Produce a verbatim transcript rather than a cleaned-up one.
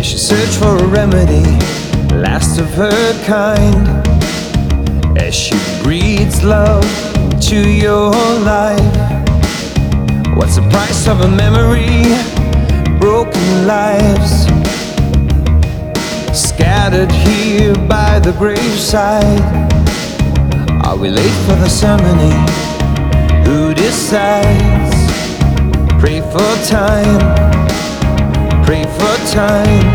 as she searched for a remedy, last of her kind, as she breathes love to your life. What's the price of a memory? Broken lives scattered here by the graveside. Are we late for the ceremony? Who decides? Pray for time, pray for time.